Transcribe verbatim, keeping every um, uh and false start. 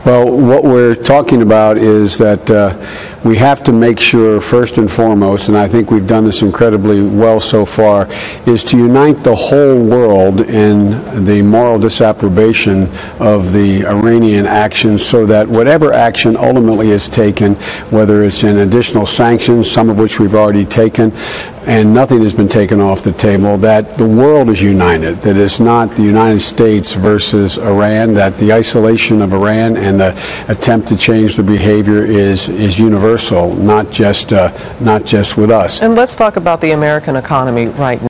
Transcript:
Well, what we're talking about is that uh, we have to make sure, first and foremost, and I think we've done this incredibly well so far, is to unite the whole world in the moral disapprobation of the Iranian actions, so that whatever action ultimately is taken, whether it's in additional sanctions, some of which we've already taken, and nothing has been taken off the table, that the world is united, that it's not the United States versus Iran, that the isolation of Iran and the attempt to change the behavior is is universal, not just uh, not just with us. And let's talk about the American economy right now.